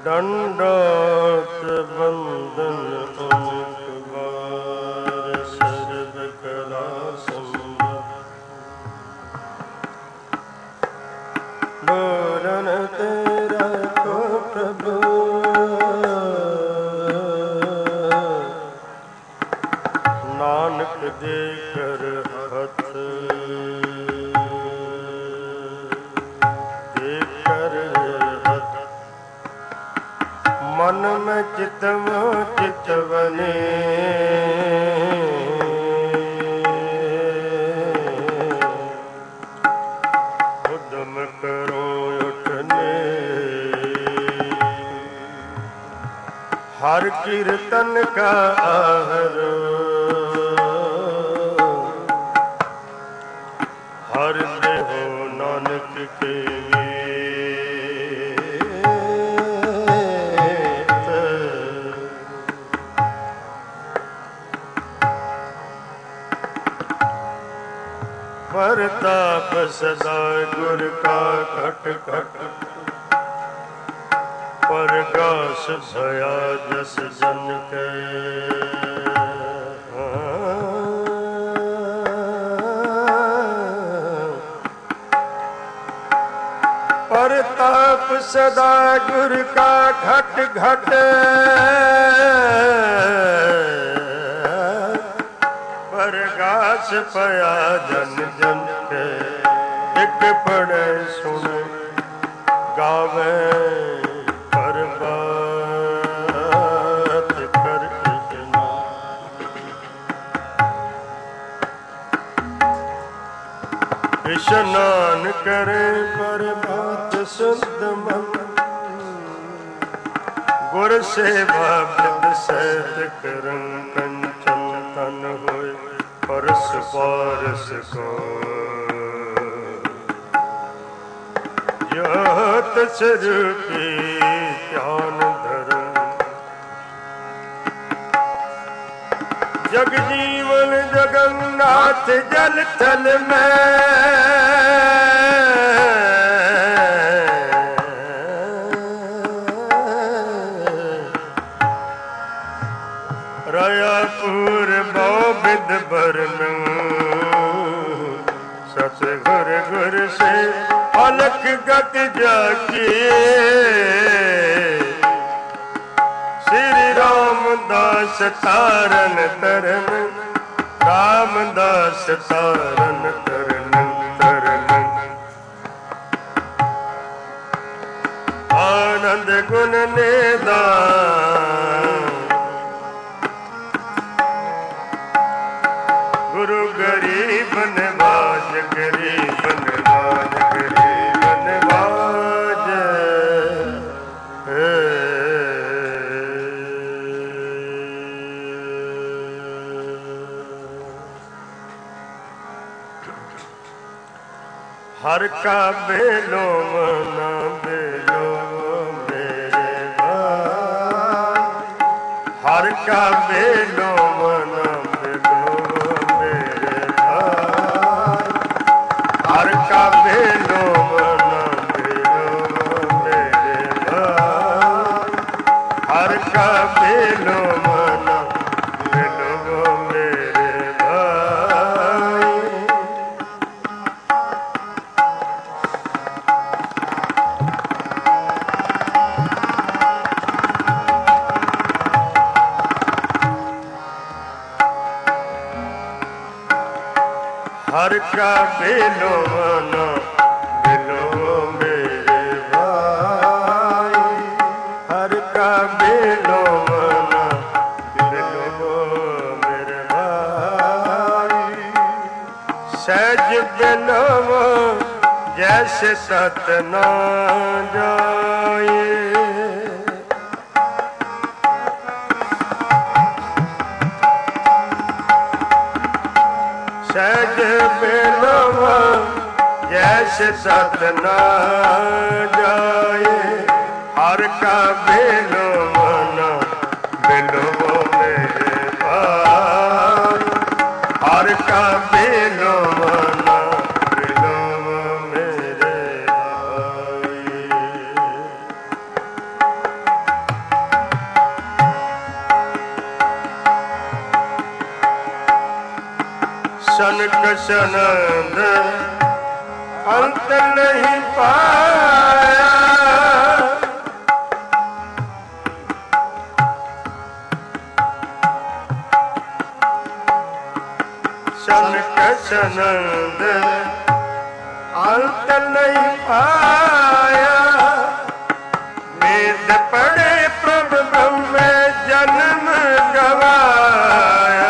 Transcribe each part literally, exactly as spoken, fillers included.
दंडोत बंदन ओंकार सर्व कला संभव बोलन तेरा को प्रभु नानक दे कर हथ दे कर हथ मन में चितम चितवने उद्यम करो उठने हर कीर्तन का आहरो हर देहो नानक के परताप सदा गुर का खट खट परगास भया जस जन के परताप सदा गुर का घट घट परगास पया जन जन के एक पढ़े सुन गावे परबात कर इतना स्नान करे परबात शुद्ध मन गुर सेवा बिद सहित करन कंचन तन होए परस पारस को यत स्वरूपी ध्यान धरम जग जीवन जगन्नाथ जल थल में रायापुर बहुविध बरन सत गुर गुर से अलख गत जाके श्री रामदास तारन तरन रामदास तारन तरन तरन आनंद गुण निधान गुरु गरीब नवाज गरीब नवाज गरीब नवाज हर का बेलो मना बेलो मेरे भाई हर का बेलो मना हर का बेलो मना बेलो मेरे भाई हर का बेलो मना बेलो मेरे भाई हर का बेलो मना बेलो मेरे भाई हर का बेलो मना बेलो मेरे भाई सहज बेलो जैसे सत न जाए सहज बेलवा जैसे सत न जाए हर का बेलो मना बेलो मेरे भाई हर का बेलो मना बेलो मेरे भाई कश आनंद अंत नहीं पाया। सन कश आनंद अंत नहीं पाया। वेद पढ़े प्रभु ब्रह्म जन्म गवाया।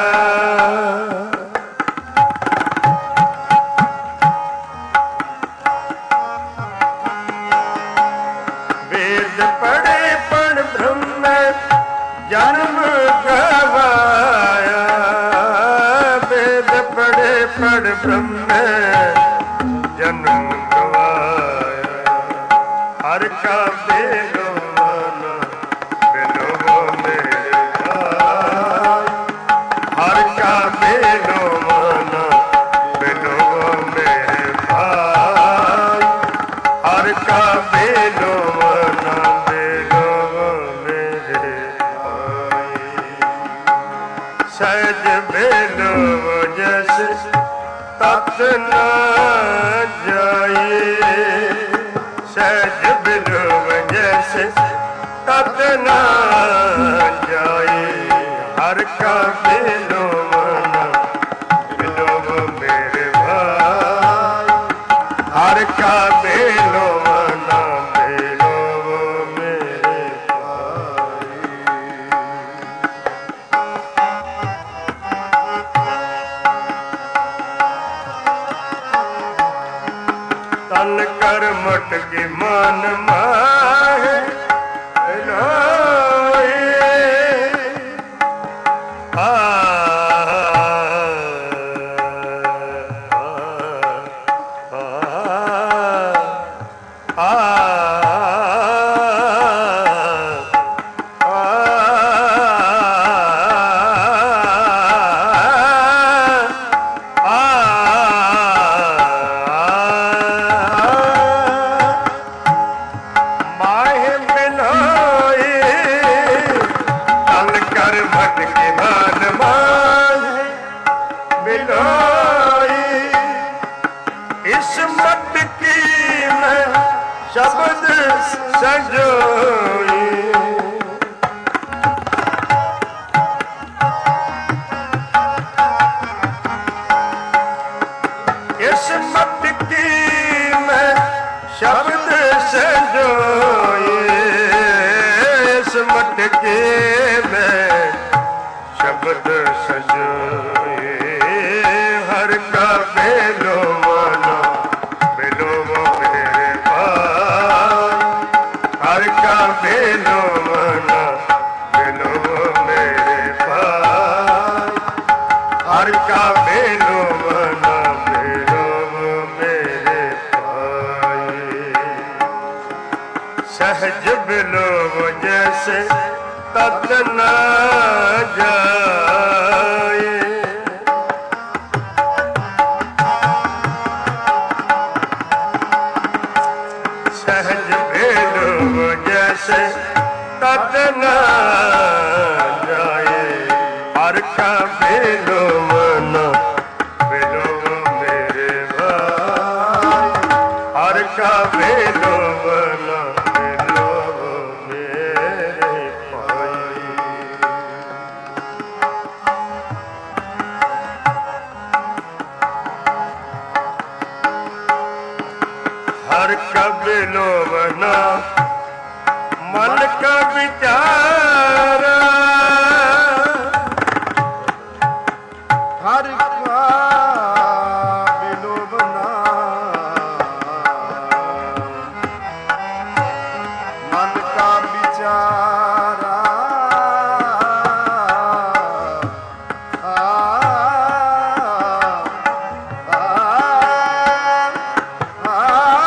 वेद पढ़े पढ़ ब्रह्म जन्म गवाया। वेद पढ़े पढ़ ब्रह्म जन्म गवाया। हर का बेलो माना बेलो मेरे भाई। हर का बेलो माना बेलो मेरे भाई। हर का बेलो माना बेलो मेरे भाई। सहज बेलो जैसे तत न जाए। सहज बिलोव जैसे तत न जाए। हर का बिलो मना बिलोव मेरे भाई। हर का बिलो मना बिलोव मेरे भाई। तन कर मटकी मन माहे लोए। आ शब्द संजोई। इस मटकी में शब्द संजोई। इस मटकी में शब्द संजोई। हर का बेलो माना बेलो मेरे हर का बेलो मना बेलो मेरे भाई। हर का बेलो मना बेलो मेरे भाई। सहज बिलो जैसे तत न जाए। सहज बेलो जैसे तत न जाए। हर का बेलो मना बेलो मेरे भाई। हर का बेलो मना बेलो मेरे भाई। हर का बेलो मना मन का विचार। हर का बिलोवना मन का विचारा। आ, आ, आ,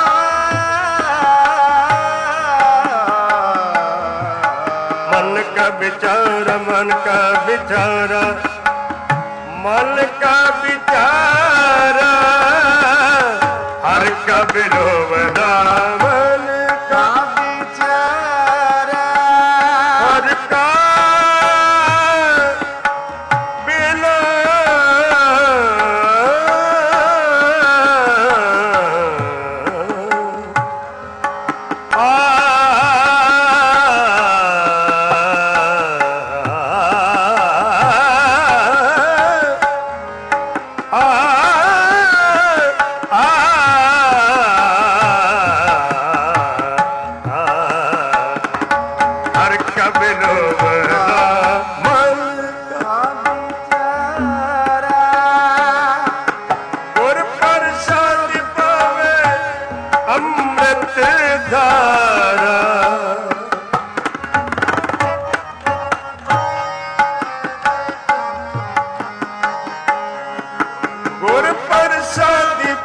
मन का विचारा मन का विचारा मन का विचारा। हर का बिलोवना मन का विचारा। हर का बिलोवना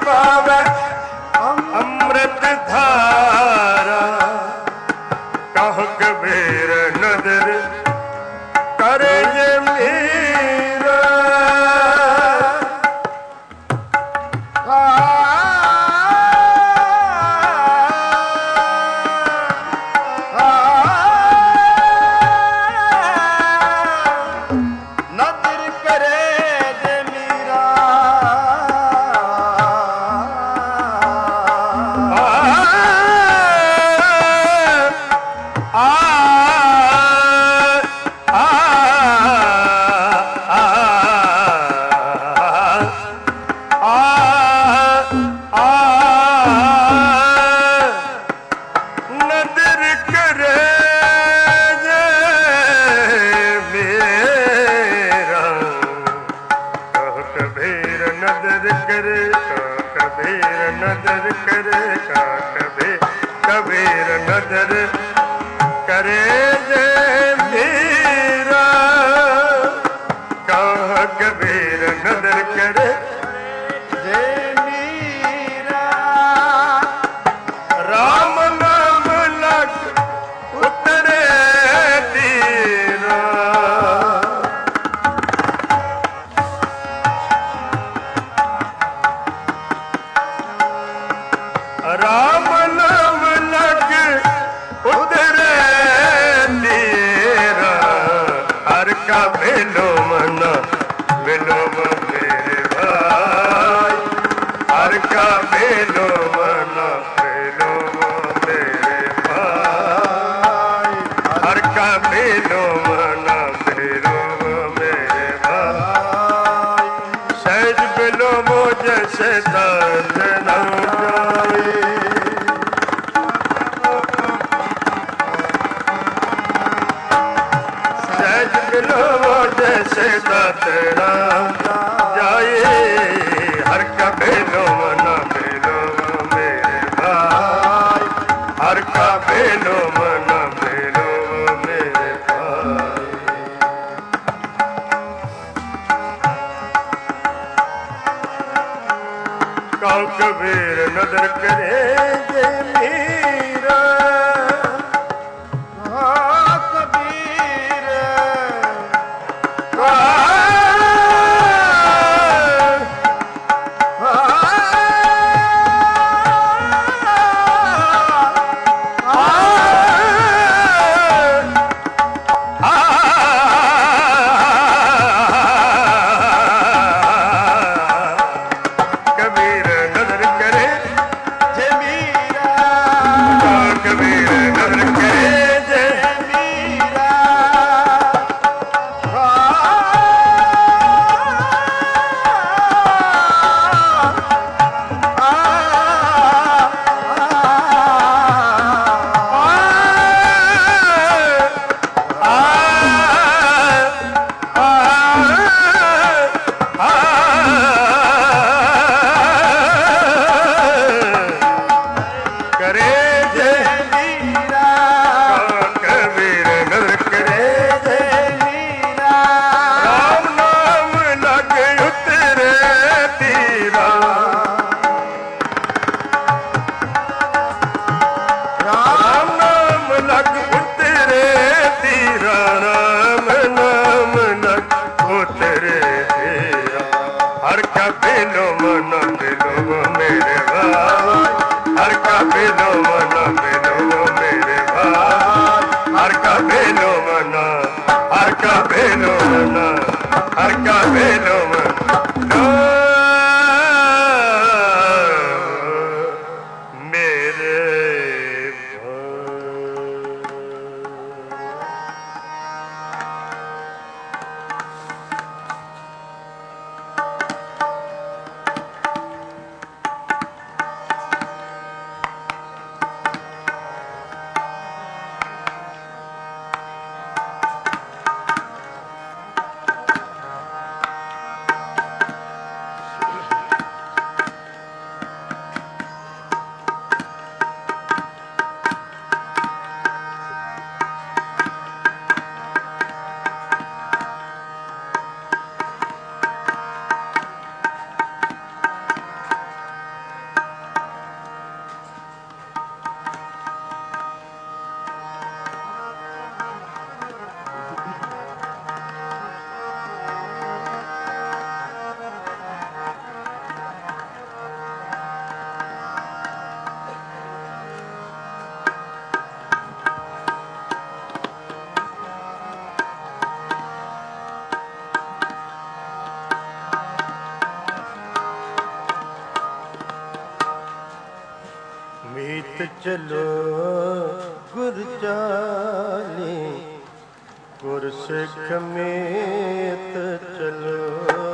पावे अमृत धारा। कहो कबीर नदर करे ये मीरा। कबीर नदर करे जे मीरा। कहाँ कबीर नदर करे जे मीरा। राम नाम लग उतरे तीरा। राम नाम लग उतरे तीरा। हर का बेलो मना बेलो मेरे भाई। हर का बेलो मना बेलो मेरे भाई। हर का बेलो मना बेलो मेरे भाई। सहज बेलो मुझे से दान न जाए। जैसे दातरा जाए। हर का बेलो मना बेलो मेरे भाई। हर का बेलो मना बेलो मेरे भाई। कहो कबीर नदर करे जे मीरा। हर का बेलो मना बेलो मेरे भाई। हर का बेलो मना बेलो मेरे भाई। हर का बेलो मना हर का बेलो मना हर का बेलो मना मेरे ਮੀਤ ਚਲੋ ਗੁਰ ਚਾਲੀ, ਗੁਰ ਸਿੱਖ ਮੀਤ ਚਲੋ,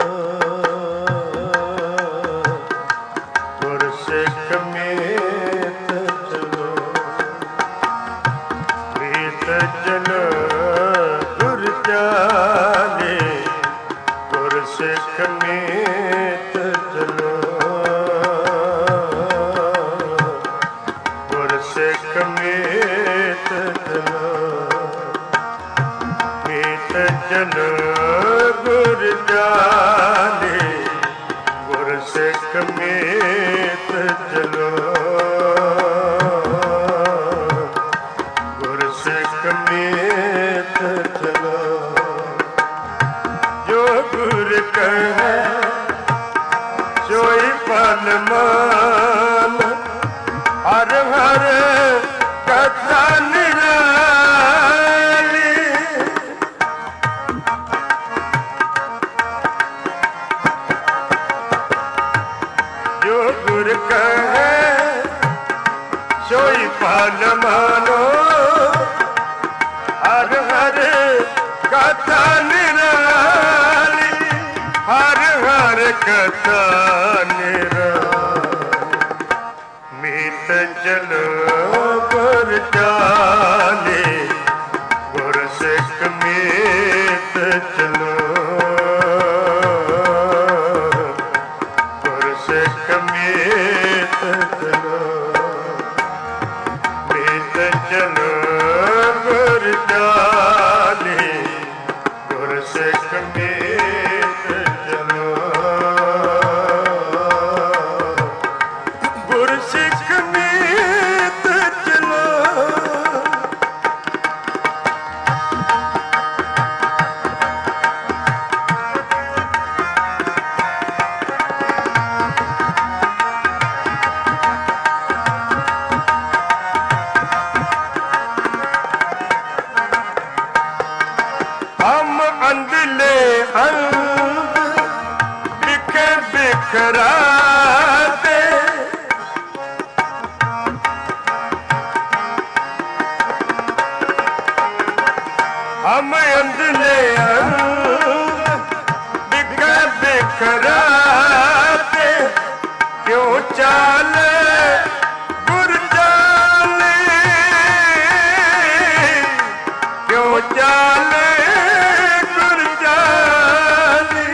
ਗੁਰ ਸਿੱਖ ਮੀਤ ਚਲੋ, ਮੀਤ ਚਲੋ ਗੁਰ ਚਾਲੀ, ਗੁਰ ਸਿੱਖ ਮੀਤ ਚਲੋ, ਗੁਰ ਸਿੱਖ ਮੀਤ ਚਲੋ, ਮੀਤ ਚਲੋ ਗੁਰ ਚਾਲੀ, ਗੁਰ ਸਿੱਖ ਮੀਤ ਚਲੋ, ਗੁਰ ਸਿੱਖ ਮੀਤ ਚਲੋ, ਜੋ ਗੁਰ ਕਹੈ ਸੋਈ ਫਲ ਮਾਨ, ਹਰ ਹਰ ਕਥਾ ਨਿਰਾਲੀ, ਜੋ ਗੁਰ ਕਹੈ ਸੋਈ ਫਲ ਮਾਨੋ, ਹਰ ਹਰ ਕਥਾ ਨਿਰਾਲੀ, ਹਰ ਹਰ ਕਥਾ ਨਿਰਾਲੀ, ਮੀਤ ਚਲੋ ਗੁਰ ਚਾਲੀ, ਗੁਰ ਸਿੱਖ ਮੀਤ ਚਲੋ, ਗੁਰ ਸਿੱਖ ਮੀਤ ਚਲੋ, ਮੀਤ ਚਲੋ ਗੁਰ ਚਾਲੀ, ਗੁਰ ਸਿੱਖ ਮੀਤ ਚਲੋ, ਗੁਰ ਸਿੱਖ ਮੀਤ ਚਲੋ, ਹਮ ਅੰਧਲੇ ਅੰਧ ਬਿਖੇ ਬਿਖਰਾਤੇ, ਹਮ ਅੰਧਲੇ ਅੰਧ ਬਿਖੇ ਬਿਖਰਾਤੇ, ਕਿਉਂ ਚਾਲੇ ਗੁਰ ਚਾਲੀ, ਕਿਉਂ ਚਾਲੇ ਗੁਰ ਚਾਲੀ,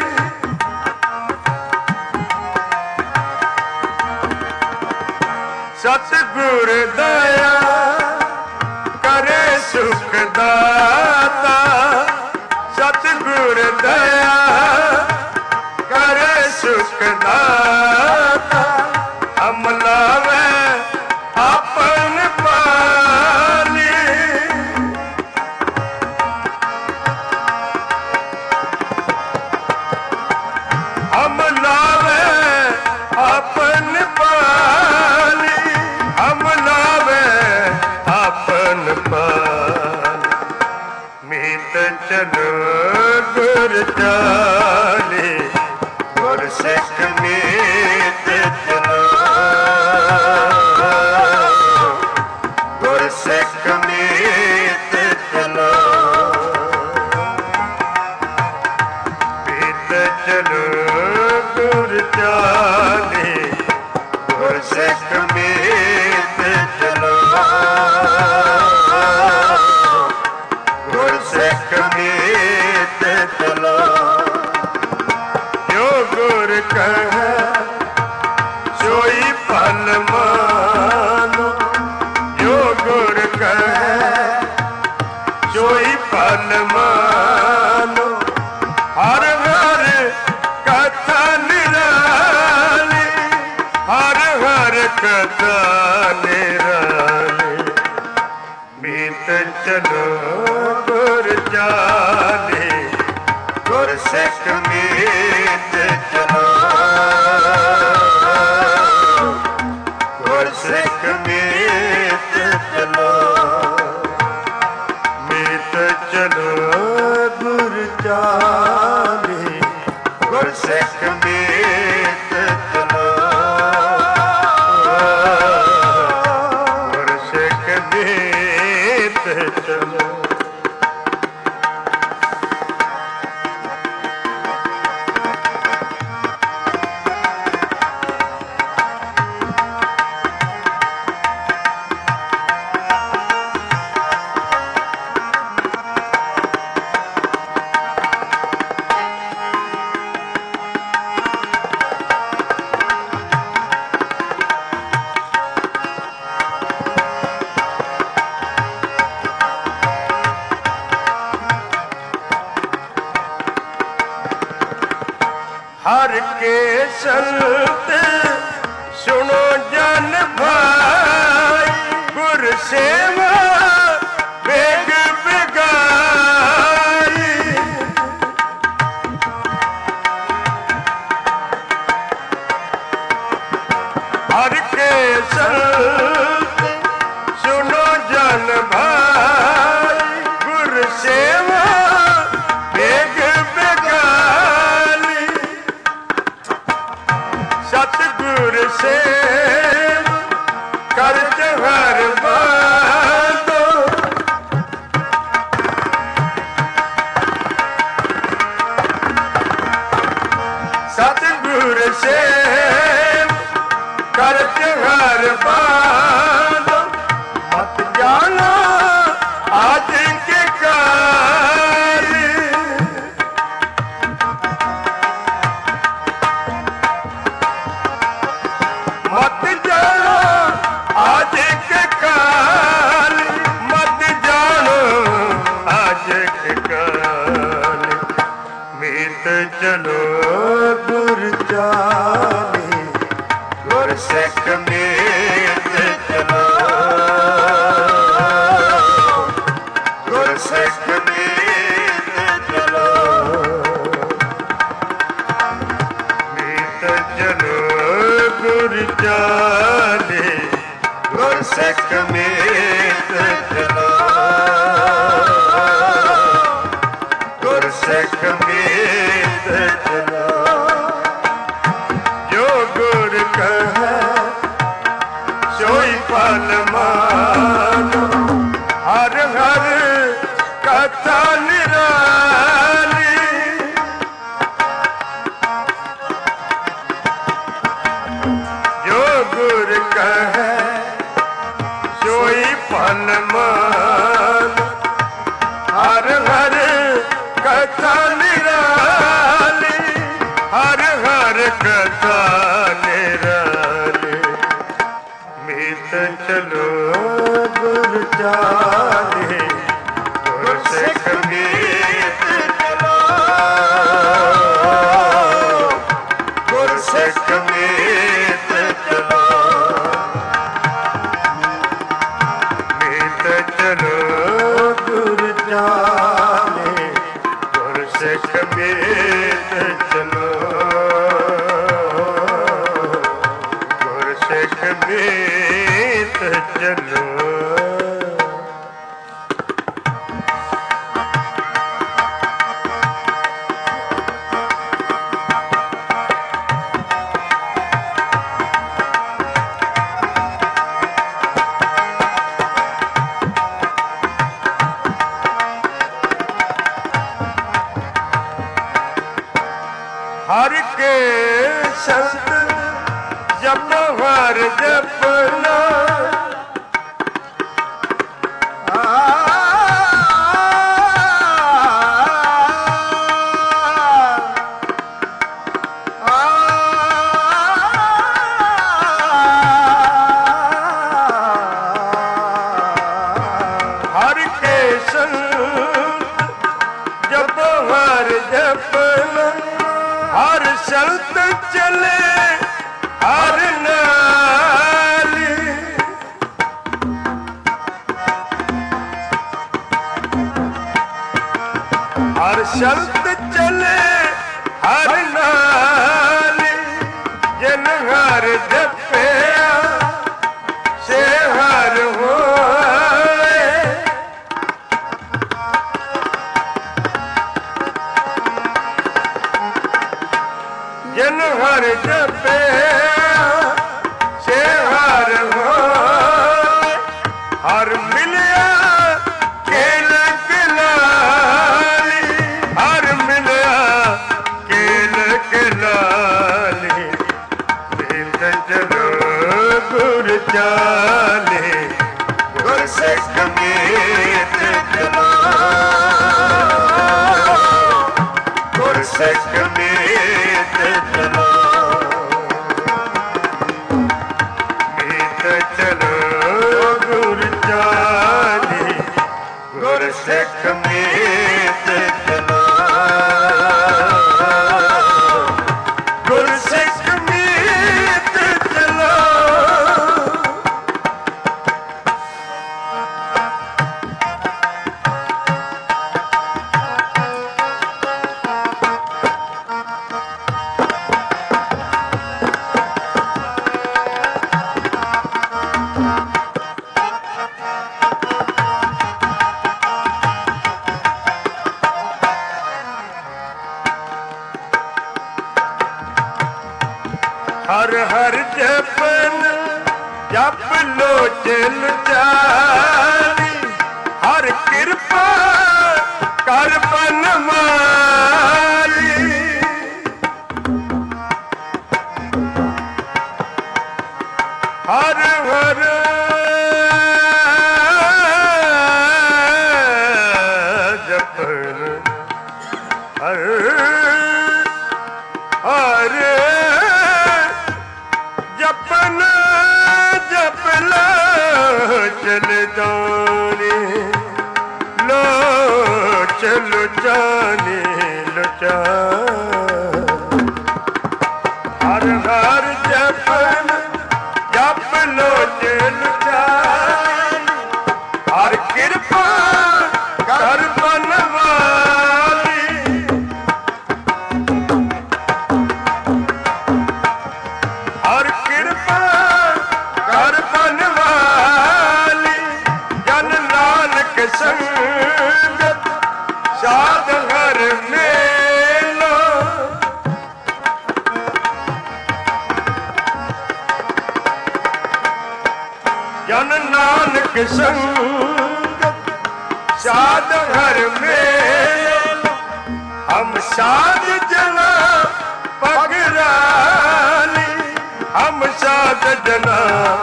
ਸਤਿਗੁਰ ਦਇਆ ਕਰੇ ਸੁਖ ਦਾਤਾ, ਸਤਿਗੁਰ ਦਇਆ ਕਰੇ ਸੁਖ ਦਾਤਾ, ਹਮ ਲਾਵੇ ਆਪਨ ਪਾਲੀ, ਹਮ ਲਾਵੇ ਆਪਨ ਪਾਲੀ, ਹਮ ਲਾਵੇ ਆਪਨ ਪਾਲੀ, ਮੀਤ ਚਲੋ ਗੁਰ ਚਾਲੀ, ਗੁਰ ਸਿੱਖ ਮੀਤ ਚਲੋ, ਗੁਰ ਸਿੱਖ ਮੀਤ ਚਲੋ, ਮੀਤ ਚਲੋ ਗੁਰ ਚਾਲੀ, ਗੁਰ ਸਿੱਖ ਮੀਤ ਚਲੋ, ਗੁਰ ਸਿੱਖ ਮੀਤ ਚਲੋ, ਜੋ ਗੁਰ ਕਹੈ ਸੋਈ ਫਲ ਮਾਨੋ, ਜੋ ਗੁਰ ਕਹੈ ਸੋਈ ਫਲ ਮਾਨੋ, ਹਰ ਹਰ ਕਥਾ ਨਿਰਾਲੀ, ਹਰ ਹਰ ਕਥਾ ਨਿਰਾਲੀ, ਮੀਤ ਚਲੋ ਗੁਰ ਚਾਲੀ, ਗੁਰ ਸਿੱਖ ਮੀਤ ਚਲੋ, ਗੁਰ ਸਿੱਖ ਮੀਤ ਚਲੋ, ਮੀਤ ਚਲੋ ਗੁਰ ਚਾਲੀ, ਗੁਰ ਸਿੱਖ ਮੀਤ ਚਲੋ, संत सुनो जन भाई, गुर सेवा वेग बिगाई। हर के संत सुनो जन भाई, गुर सेवा वेग बिगाई। सतगुर से करत हर बातो, सतगुर से करत हर बातो। मत जाना आज के काल, मत जानो आज के काल, मत जानो आज के काल। मीत चलो गुर चाली, गुर सिख मीत चलो, गुर सिख मीत चलो। मीत चलो गुर चाली, गुर सिख मीत चलो, गुर सिख मीत चलो। जो गुर कहे सोई फल मानो, हर हर कथा निराली। जो गुर कहे सोई फल मान, हर हर कथा निराली, हर हर कथा निराली। मीत चलो गुर चाली, गुर सिख मीत चलो, गुर सिख मीत चलो। मीत चलो गुर चाली, गुर सिख मीत चलो, गुर सिख मीत चलो। हर के संत जपो हर जपना, आ, आ, हर के संत जपो हर जपना, हर संत चले हर नाली। हर संत चले हर नाली, जिन हर जपया से हर होए। जिन हर जपया से हर होए। हर मिलया केल कलाली, हर मिलया केल कलाली। मीत चलो गुर चाली, गुर सिख मीत चलो, गुर सिख मीत चलो। मीत चलो गुर चाली, गुर सिख मीत चलो, गुर सिख ਜਪ ਲੋਚਨ ਚਾਲੀ ਹਰ ਕਿਰਪਾ ਕਰ ਬਨਮਾਲੀ ਹਰ ਹਰ ਜਪਨ ਹਰ ਹਰ ਜਪਨ ਜਪ ਲੋ ਚਲ ਜਾਣੀ ਲੋ ਚਲ ਜਾਣੀ ਲੁਚਾ ਹਰ ਹਰ ਜਪਨ ਜਪ ਲੋ ਚਲ ਜਾਣੀ ਹਰ ਕਿਰਪਾ ਕਰ ਬਨਵਾਲੀ ਹਰ ਕਿਰਪਾ ਕਰ ਬਨਵਾਲੀ ਜਨ ਨਾਨਕ ਸੰਗਤ ਸਾਧ ਹਰ ਮੇਲੋ ਜਨ ਨਾਨਕ ਸੰਗਤ ਸਾਧ ਹਰ ਮੇਲ ਹਮ ਸਾਧ ਜਨਾ ਪਗਰਾਲੀ ਹਮ ਸਾਧ ਜਨਾ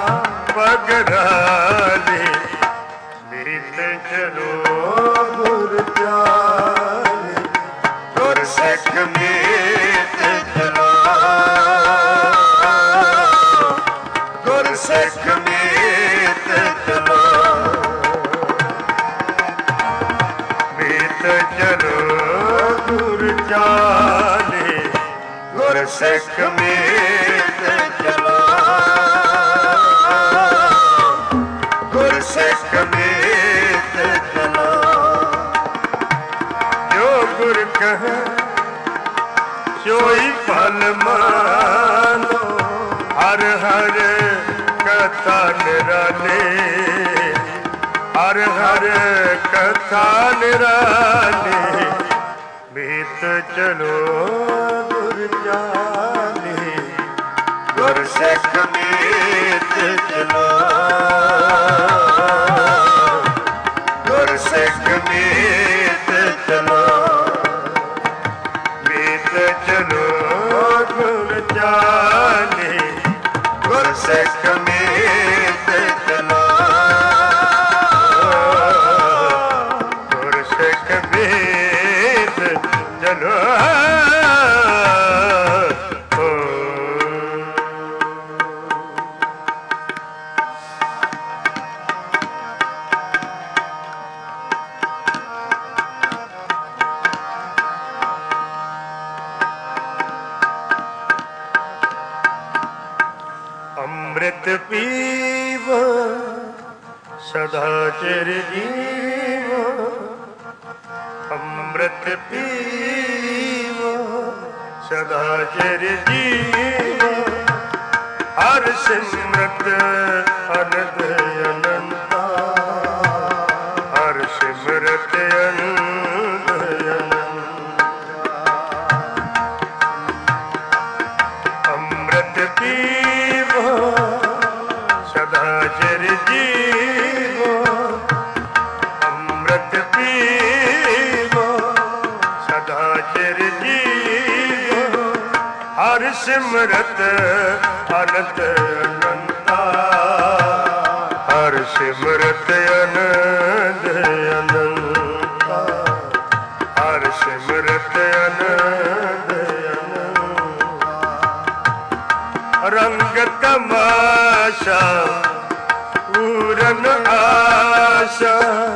ਪਗਰਾਲੀ ਮੀਤ ਚਲੋ ਗੁਰ ਚਾਲੀ ਗੁਰ ਸਿੱਖ ਮੀਤ ਚਲੋ ਗੁਰ ਸਿੱਖ ਮੀਤ ਚਲੋ ਮੀਤ ਚਲੋ ਗੁਰ ਚਾਲੀ ਗੁਰ ਸਿੱਖ ਮੀਤ ਚਲੋ ਗੁਰ ਸਿੱਖ ਮੀਤ ਚਲੋ ਜੋ ਗੁਰ ਕਹੈ ਸੋਈ ਫਲ ਮਾਨੋ ਹਰ ਹਰ ਕਥਾ ਨਿਰਾਲੇ ਹਰ ਹਰ ਕਥਾ ਨਿਰਾਲੇ ਮੀਤ ਚਲੋ ਗੁਰ ਚਾਲੀ ਗੁਰ ਸਿੱਖ ਮੀਤ ਚਲੋ ਗੁਰ ਸਿੱਖ ਮੀਤ ਚਲੋ ਮੀਤ ਚਲੋ ਗੁਰ ਚਾਲੀ ਗੁਰ ਸਿੱਖ ਮੀਤ ਚਲੋ ਗੁਰ ਸਿੱਖ ਮੀਤ ਚਲੋ ਅੰਮ੍ਰਿਤ ਪੀਵ ਸਦਾ ਚਿਰ ਜੀਵ ਅੰਮ੍ਰਿਤ ਪੀਵ ਸਦਾ ਚਿਰ ਜੀਵ ਹਰ ਸਿਮਰਤ ਅਨੰਦ ਅਨੰਤਾ ਹਰ ਸਿਮਰਤ ਅਨੰਦ ਅਨੰਤਾ ਅੰਮ੍ਰਿਤ ਪੀਵ ਸਦਾ ਚਿਰ ਜੀਵ ਅੰਮ੍ਰਿਤ ਪੀਵ ਸਦਾ ਚਿਰ ਜੀਵ ਹਰ ਸਿਮਰਤ ਅਨੰਤ ਅਨੰਤਾ ਹਰ ਸਿਮਰਤ ਅਨੰਦ ਅਨੰਤਾ ਹਰ ਸਿਮਰਤ ਅਨੰਦ ਅਨੰਤਾ ਰੰਗ ਤਮਾਸ਼ਾ ਪੂਰਨ ਆਸ਼ਾ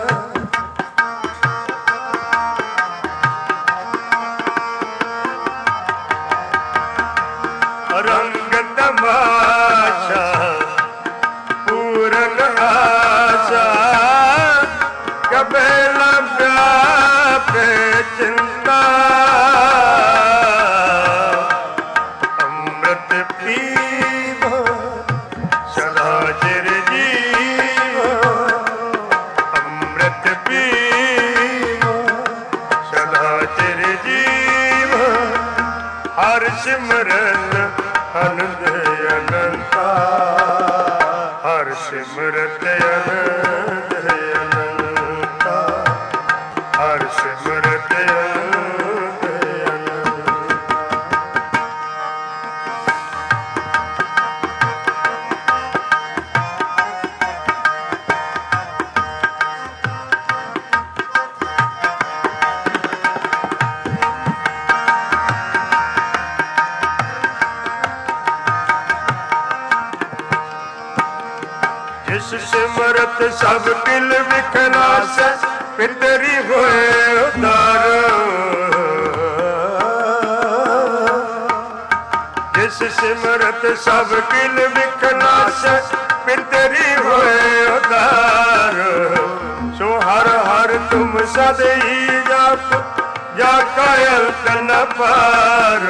ਰੰਗ ਤਮਾਸ਼ਾ ਪੂਰਨ ਆਸ਼ਾ ਕਬੇ ਲੰਬਿਆ ਪੇ ਚਿੰਤਾ ਅੰਮ੍ਰਿਤ ਪੀਵ ਸਦਾ ਚਿਰ ਜੀਵ ਅੰਮ੍ਰਿਤ ਪੀਵ ਸਦਾ ਚਿਰ ਜੀਵ ਹਰ ਸਿਮਰਨ ਅਨੰਦ ਅਨੰਤਾ सिमरत अनंत अनंता, हर सिमरत अनंत अनंता। जिस सिमरत सब किल विखनास, पितरी होए उदार। जिस सिमरत सब किल विखनास, पितरी होए उदार। सो हर हर तुम सदई जप, जा कायल तन पार।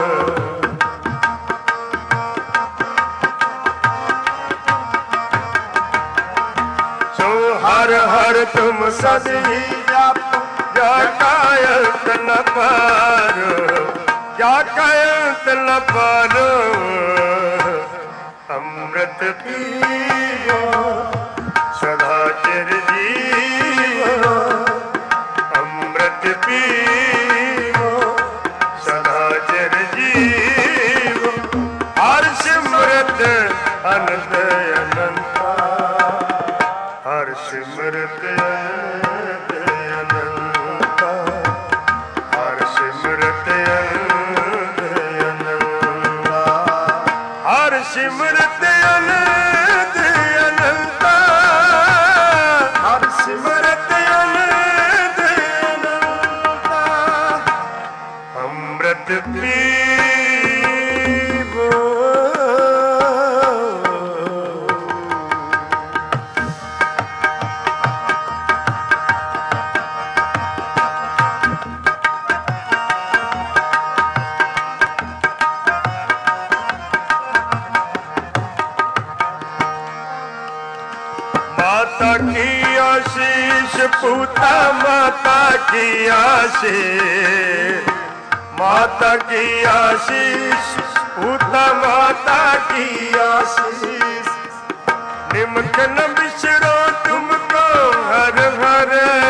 हर हर तुम सदी जप, जा कायत न पारो, जा कायत न पारो। अमृत पीवो सदा चिर जीवो, अमृत पीवो सदा चिर जीवो। हर सिमरत अनंत अनंता, हर सिमरत अनंत अनंता, हर सिमरत अनंत अनंता, हर सिमरत अनंत अनंता, हर सिमरत अनंत अनंता। अमृत पीवो माता की आशीष, पूता माता की आशीष, माता की आशीष, पूता माता की आशीष। निमक न बिसरो तुमको हर हर,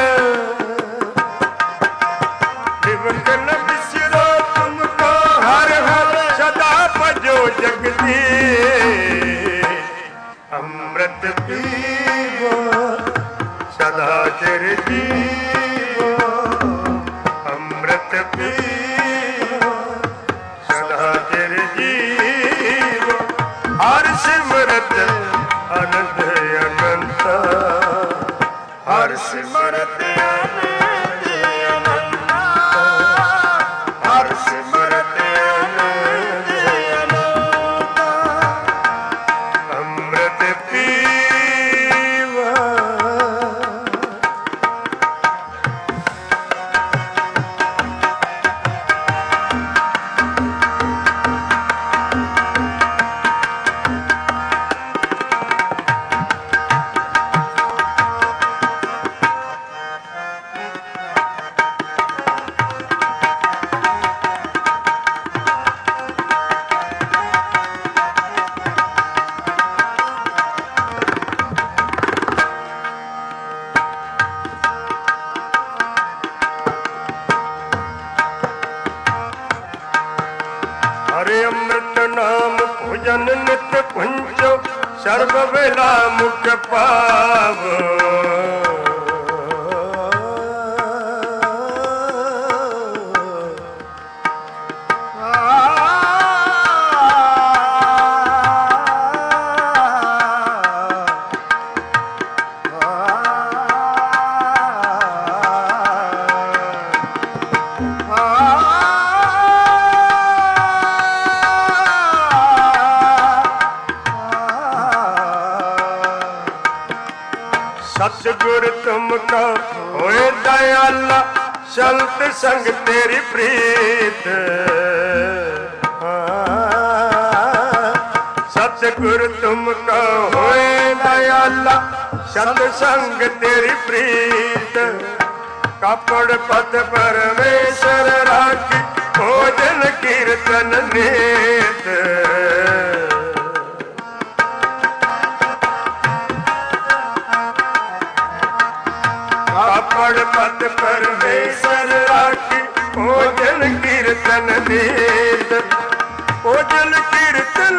निमक न बिसरो तुमको हर हर। सदा भजो जगती, अमृत पीवो सदा चिर जीवो, अमृत पीवो सदा चिर जीवो। हर सिमरत अनंत अनंता, हर सिमरत अनंत अनंता, हर सिमरत अनंत अनंता। अमृत पीवा हरे अमृत नाम भोजन नित्य पुंजो, सर्व वेला मुख पावो। सतगुर तुमको होए दयाला, चलत संग तेरी प्रीत। सतगुर तुमको होए दयाला, सत संग तेरी प्रीत। कपड़ पद परमेश्वर राखी, भोजन कीर्तन नेत। पद परमेश्वर राखी ओजल कीर्तन नीत ओजल कीर्तन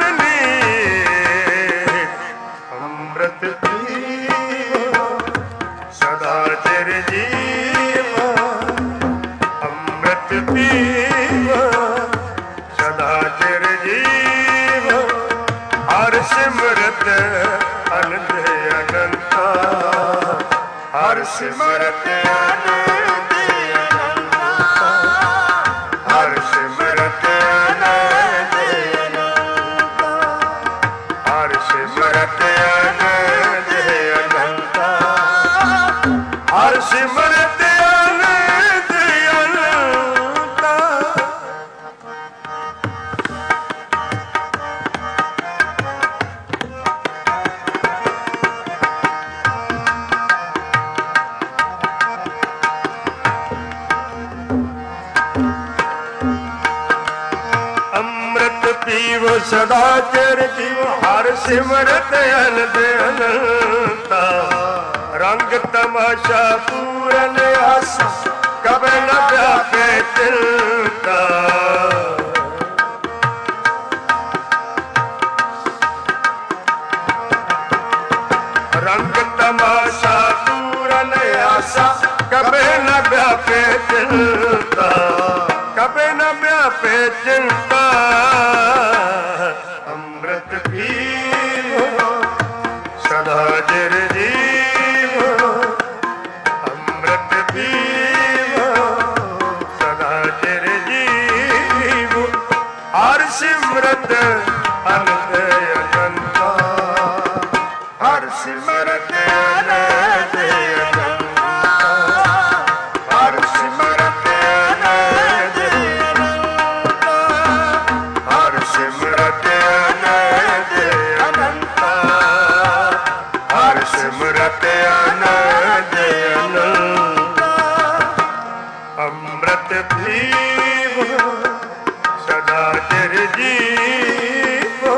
नीत अमृत पीवो सदा चिर जीवो अमृत पीवो सदा चिर जीवो हर सिमरत अनंत अनंता हर सिमरत आनंद अनंता हर सिमरत आनंद अनंता हर सिमरत आनंद अनंता हर सिमरत आनंद अनंता। पीवो सदा चिर जीवो हर सिमरत अनंत अनंता रंग तमाशा पूरन आसा कब न व्यापे चिंता रंग तमाशा पूरन आसा कब न व्यापे चिंता कब न व्यापे चिंता अमृत पीवो सदा चिर जीवो अमृत पीवो सदा चिर जीवो हर सिमरत अनंत अनंता हर सिमरत अनंत अनंता हर सिमरत अनंत अनंता हर सिमरत अनंत अनंता हर सिमरत अनंत अनंता अमृत पीवो सदा चिर जीवो।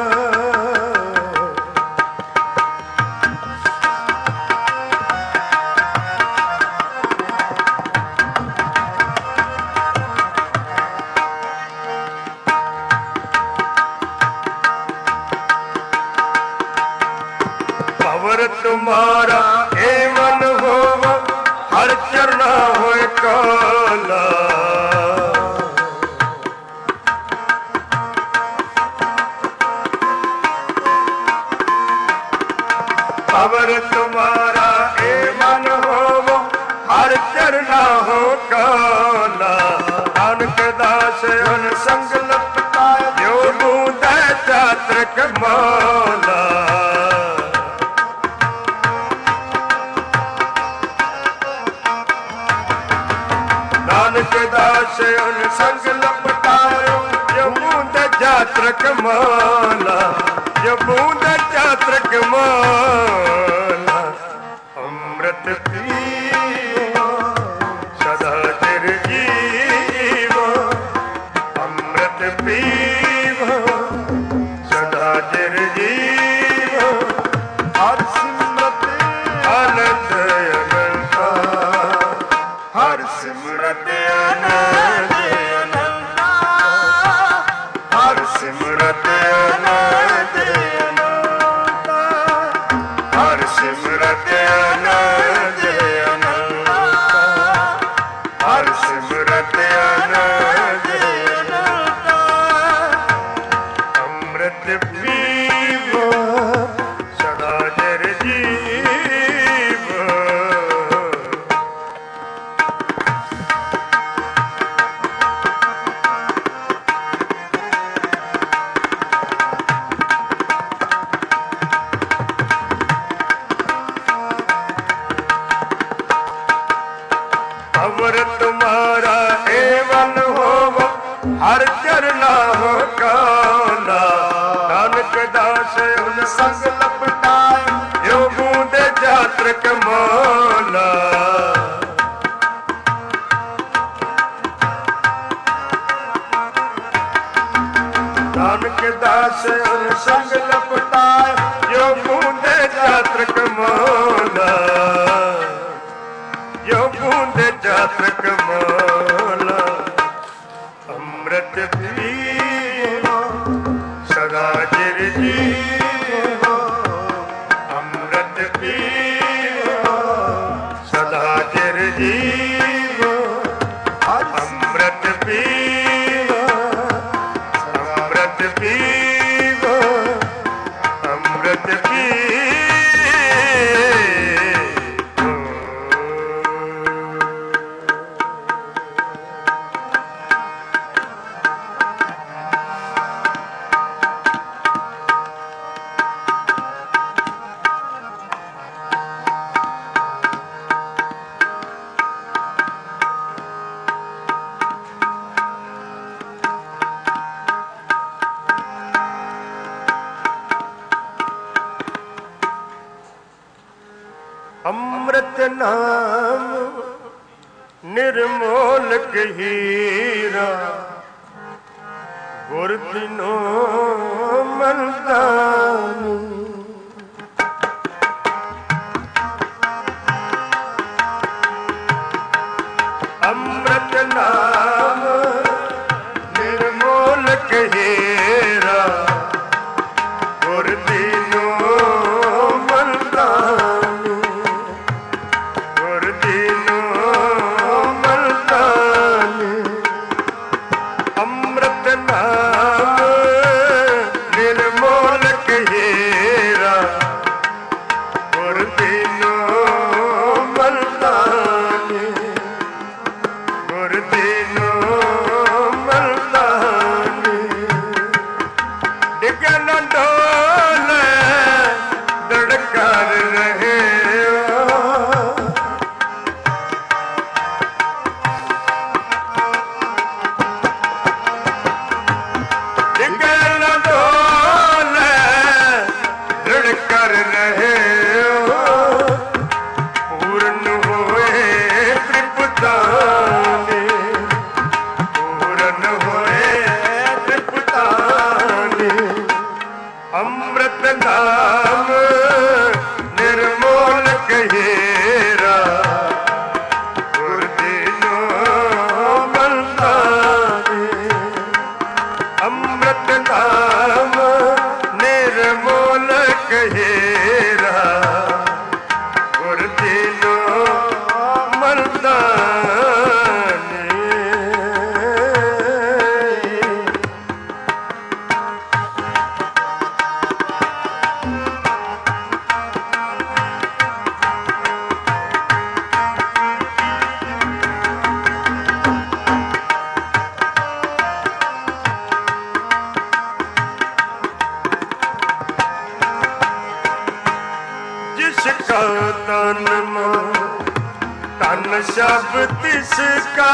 पवर तुम्हारा ए मन होव हर चरना होए काला पवर तुम्हारा ए मन होव हर चरना हो काला नानक दास उन संग लपटा जो बूंद चात्र कमाला नानक दास उन संग लपटायो जो बूंद चात्र कमाला जो बूंद चात्र कमाला अमृत पीवो सदा चिर जीवो अमृत पीवो सदा चिर जीवो हर सिमरत आनंद अनंता हर सिमरत आनंद अनंता हर सिमरत आनंद अनंता हर सिमरत आनंद अनंता हर सिमरत आनंद अनंता अमृत पीवो सदा चिर जीवो। पवर तुम्हारा एवन होव हर चरना हो काला नानक दास उन संग लपटाए जो बूंद चात्र कमाला नानक दास उन संग लपटाए जो बूंद चात्र कमाला जो जात कमाला। अमृत पीवो सदा चिर जीवो, अमृत पीवो सदा चिर जीवो, अमृत पीवो अमृत पीवो अमृत पीवो। अमृत नाम निर्मोलक हीरा, गुर बिनो मलदानी। अमृत नाम निर्मोलक हीरा, गुर बिनो मलदानी। अमृत नाम निर्मोलक हीरा, गुर बिनो मलदानी। गुर बिनो मलदानी। डिग न डोले दड़कर रहे, कर रहे हो। पूर्ण होए त्रिपुतानी, पूर्ण होए त्रिपुतानी। अमृत नाम निर्मोलक हीरा, गुर बिनो मलदानी। अमृत नाम निर्मोलक हीरा, गुर बिनो मलदानी। जिसका तन मन तन सब तिसका,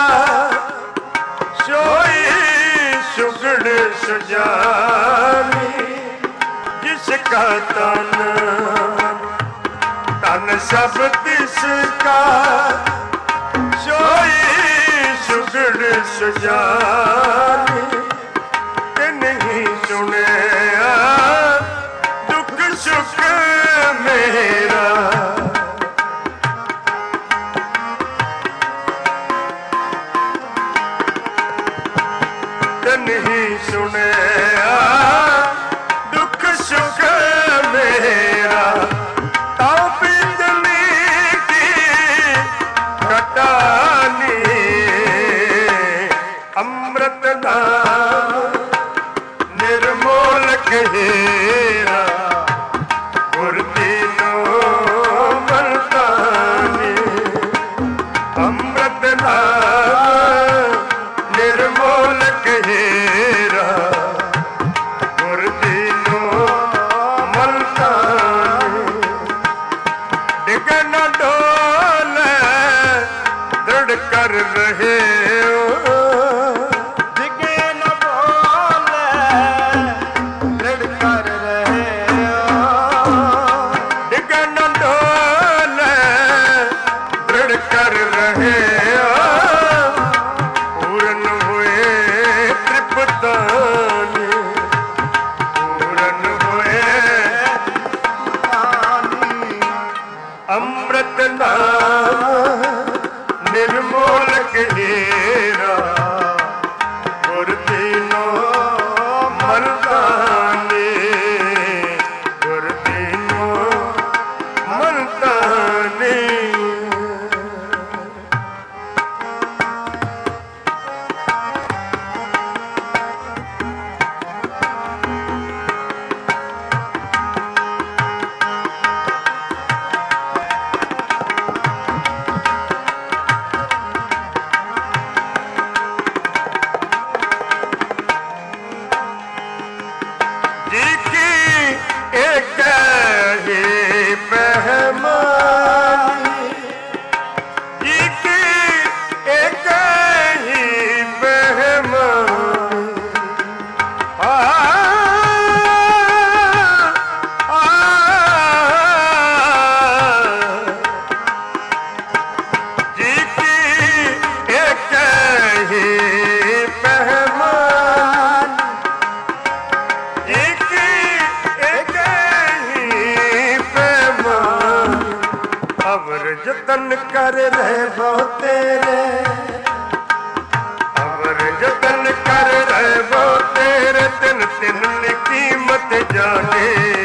सोई सुगड़ सुजानी। जिसका तन तन सब तिसका, सोई सुगड़ सुजानी। नहीं सुने दुख सुख मेरा, नहीं सुने दुख सुख मेरा। तापितनी की कटानी, अमृत नाम निर्मोलक हीरा, गुर बिनो मलदानी। अमृत नाम निर्मोलक हीरा, गुर बिनो मलदानी। डिग न डोले दृढ़ कर रहे हो, डिग न डोले दृढ़ कर रहे हो। डिग न डोले दृढ़ कर रहे हो। पूर्ण हुए त्रिपुतानी, पूर्ण हुए त्रिपुतानी। अमृत नाम निर्मोल जतन कर रहे वो तेरे, अवर जतन कर रहे वो तेरे, तिन तिन कीमत जाने,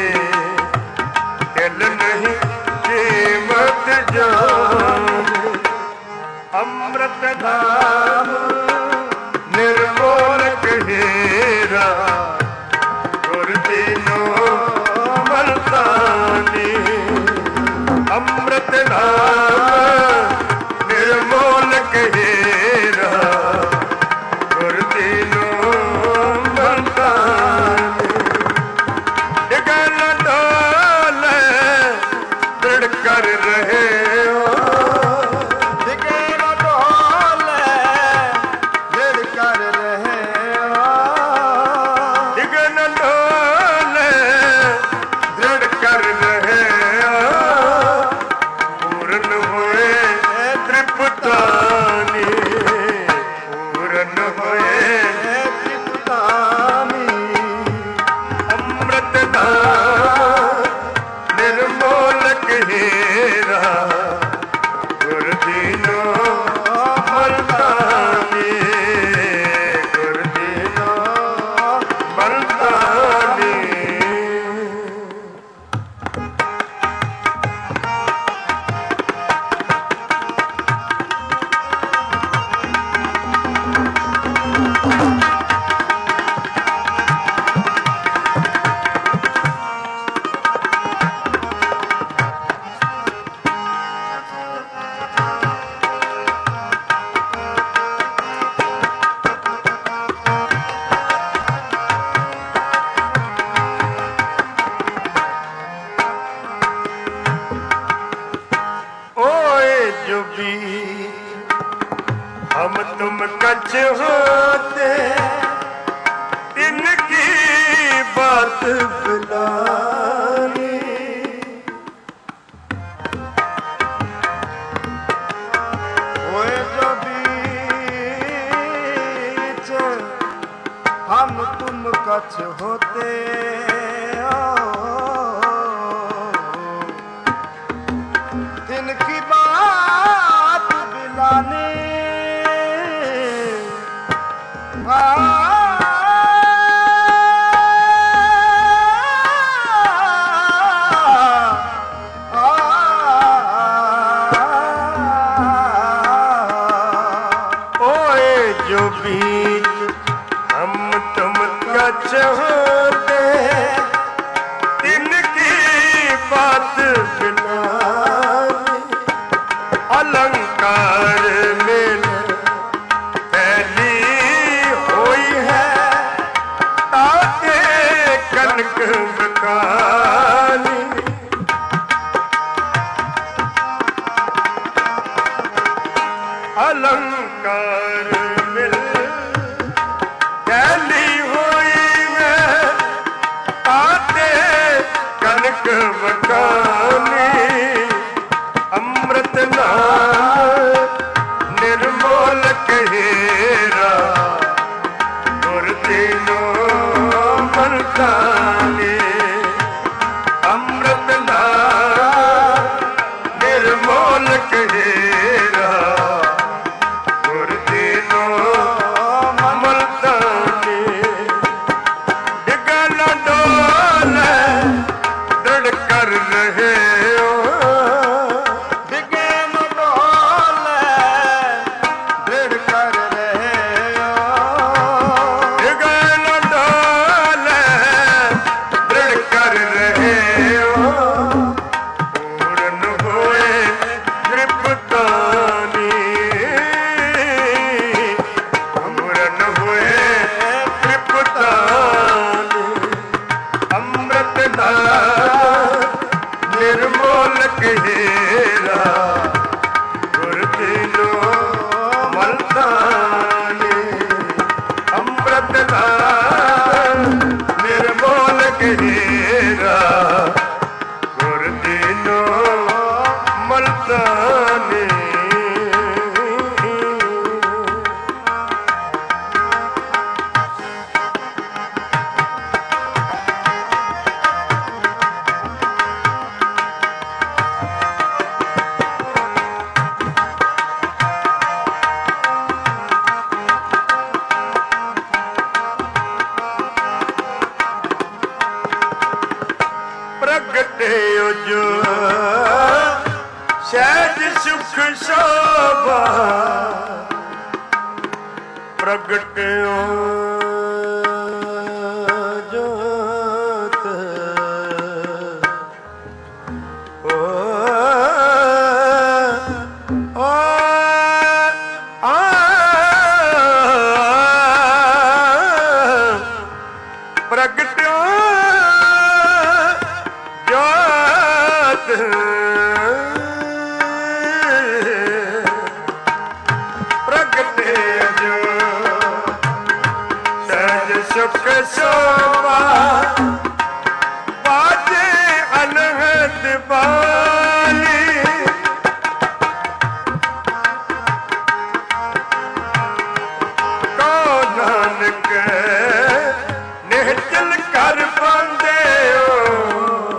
दिल नहीं कीमत जाने। अमृत धाम निर्मोल हीरा, गुर दीनो मलतानी। अमृत धाम निर्मोल हीरा, गुर दीनो मलतानी। डिगन डोले दृढ़ कर रहे हो, हम तुम कच होते, इनकी बात बुलानी। ओए जो बीच हम तुम कच होते, इनकी बात बुलानी। जो बीच हम तुम कच होते, इनकी बात बुलानी। अलंकार में फैली हुई है ताके कनक बकानी। अलंकार अमृत नाम निर्मोल हीरा, गुर दीनो मलतानी। अमृत नाम निर्मोल हीरा, गुर दीनो मलतानी। डिगन डोले दृढ़ कर रहे हो, निर्मोल हीरा, गुर दीनो मलतानी। अमृत नाम निर्मोल हीरा, गुर दीनो मलतानी। प्रगटे जो सहज सुख शोभा प्रगट्यो जोत ओ ओ आ प्रगट्यो जोत प्रगटे जो सहज सुख शोभा बाजे अनहद बाली कौ नानक निहचल कर पांदे हो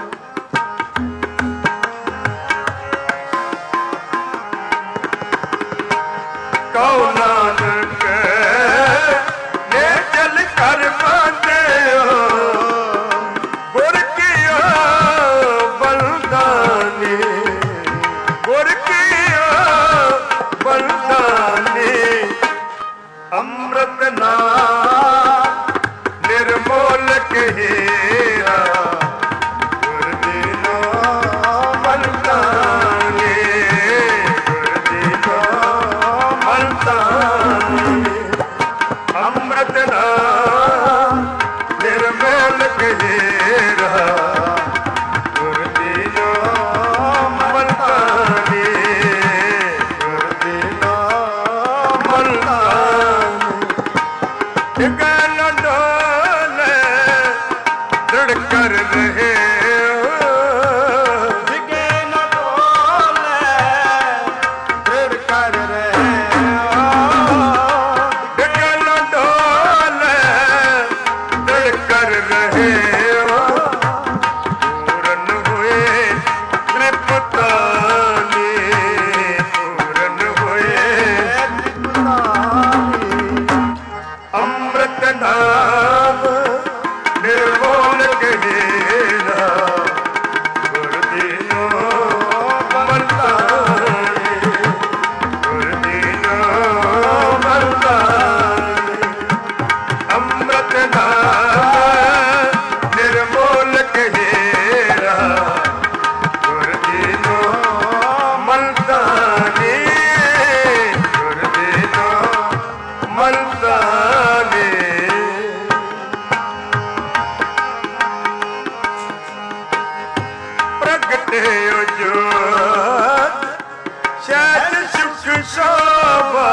कौ नानक निहचल कर पांदे हो गुर कियो बलदानी गुर कियो बलदानी अमृत नाम निर्मोल हीरा गुर दीनो मलतानी गुर दीनो मलतानी अमृत नाम निर्मोल हीरा गुर दीनो मलतानी गुर दीनो मलतानी गल डोले दृढ़ कर रहे हो जिगे न डोले दृढ़ कर रहे हो गल डोले दृढ़ कर रहे हो पूरन हुए तृप्तानी पूरन हुए अमृत नाम निर्मोल हीरा गुर दीनो मलतानी गुर दीनो मलतानी अमृत नाम निर्मोल हीरा गुर दीनो मलतानी गुर दीनो मलतानी प्रगटे जो सहज सुख शोभा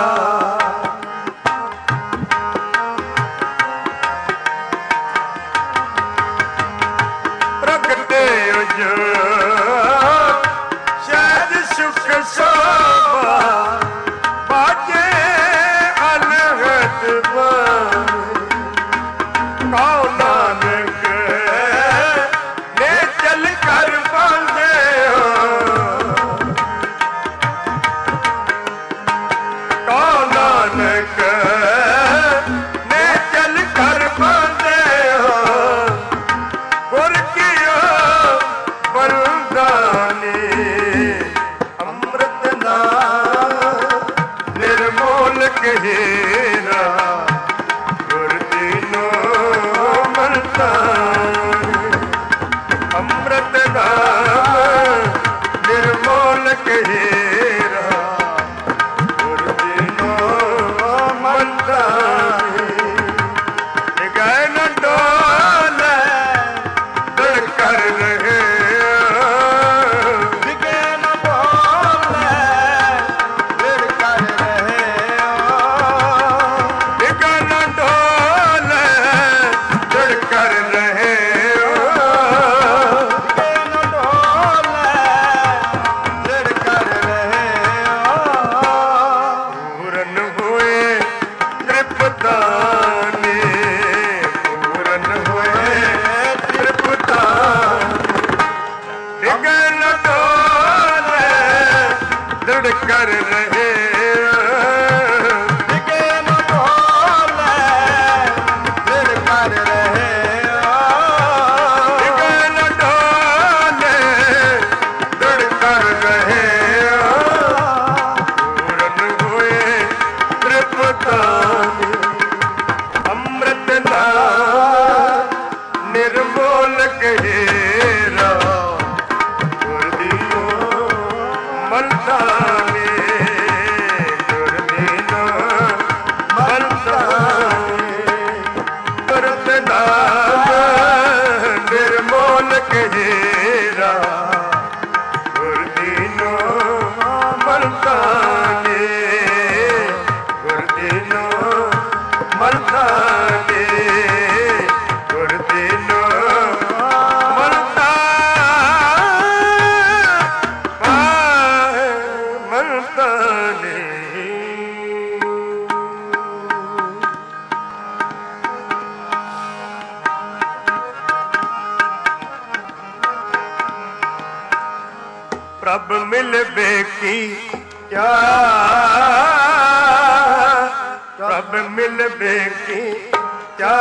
प्रगटे जो सहज सुख शोभा बाजे अनहद बानी कौ नानक ने चल कर पांदे हो कौ नानक ने चल कर पांदे हो गुर कियो बलदानी अमृत नाम निर्मोल हीरा गुर दीनो मलतानी अमृत नाम निर्मोल हीरा गुर दीनो मलतानी गए न डोले दृढ़ कर रहे हो जिगे न बोले दृढ़ कर रहे हो जिगे न डोले दृढ़ कर रहे हो जिगे न डोले दृढ़ कर रहे हो पूरन हुए तृप्तानी पूरन हुए तृप्तानी जिगे न डोले दृढ़ कर रहे हो जिगे न डोले दृढ़ कर रहे हो जिगे न डोले प्रभ मिलबे की क्या प्रभ मिलबे की क्या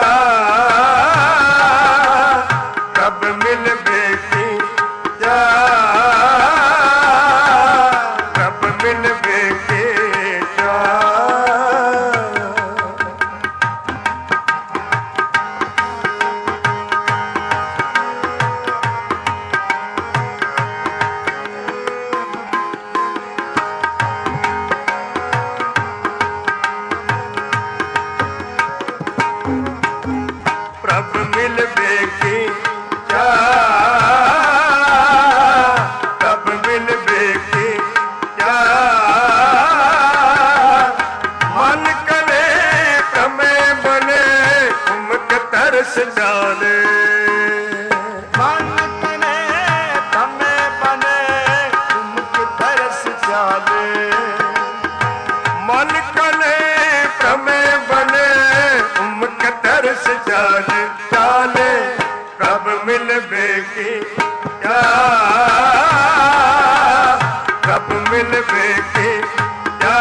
प्रभ मिलबे की क्या प्रभ मिलबे की क्या प्रभ मिलबे की क्या प्रभ मिलबे की क्या मन करे प्रमेय बने उमक तरस डाले मन करे प्रमेय बने उमक तरस डाले मन करे प्रमेय बने उमक तरस डाले डाले प्रभ मिलबे की क्या प्रभ मिलबे की क्या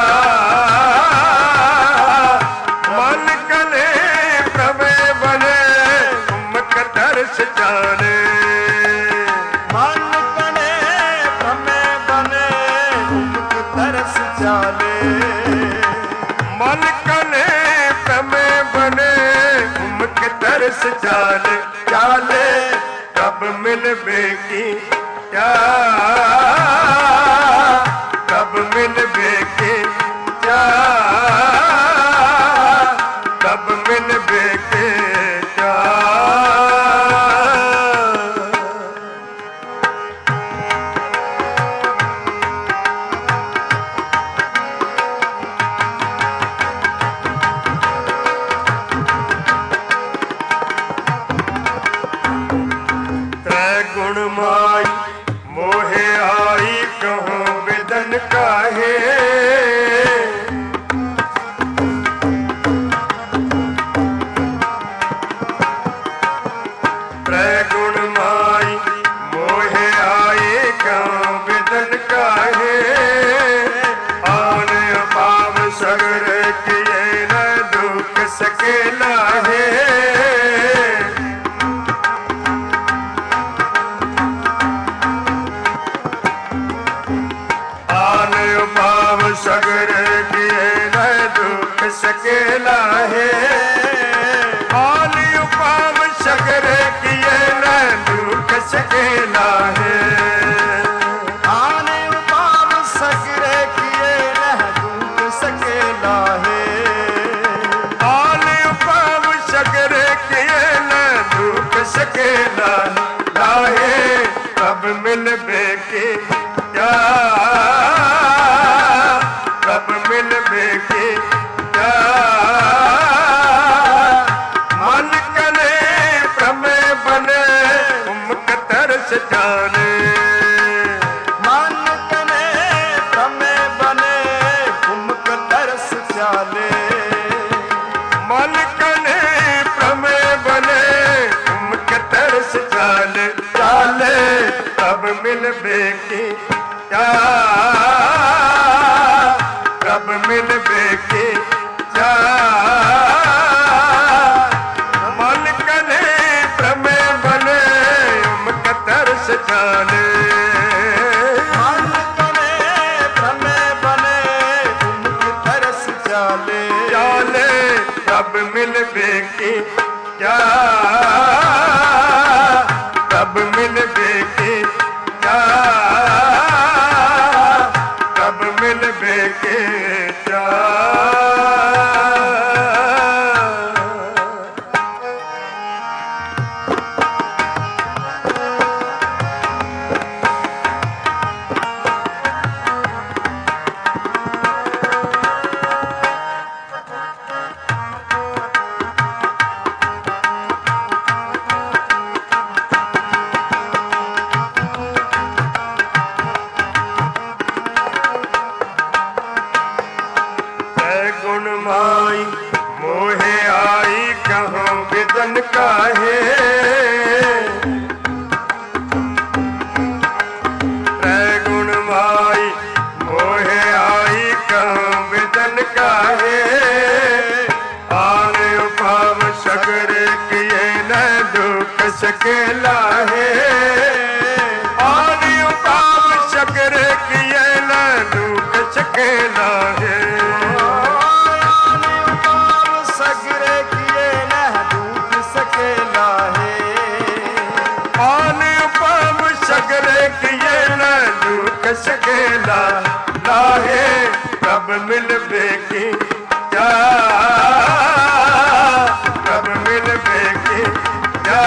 मन करे प्रमेय बने उमक तरस डाले मन करे प्रमेय बने उमक तरस डाले मन करे प्रमेय बने उमक तरस डाले डाले प्रभ मिलबे की क्या प्रभ मिलबे की क्या प्रभ मिलबे की क्या गुण माई मोहे आई कहूँ विदन काहे गुण माई मोहे आई कहूँ विदन काहे आन पाव सगर किए न दुख सकेला है सगर किए न दुख सकेला है आल उपाम सगर किए न दुख सकेला है आल उपाम सगर किए न दुख सकेला है आल उपाम सगर किए न दुख सकेला लाहे प्रभ मिलबे की क्या प्रभ मिलबे की क्या मन करे प्रमेय बने उमक तरस जाने मन करे प्रमेय बने उमक तरस जाने मन करे प्रमेय बने उमक तरस जाने जाले प्रभ मिलबे की क्या प्रभ मिलबे की क्या मन करे प्रमेय बने उमक तरस जाने मन करे प्रमेय बने उमक तरस जाने जाले प्रभ मिलबे की क्या प्रभ मिलबे की क्या प्रभ मिलबे की क्या सकेला है। आनी उपाम शकर किए न लूक सकेला है। आनी उपाम शकर किए न लूक सकेला है। आनी उपाम शकर किए न लूक सकेला लाहे। कब मिल बेकी जा, कब मिल बेकी जा।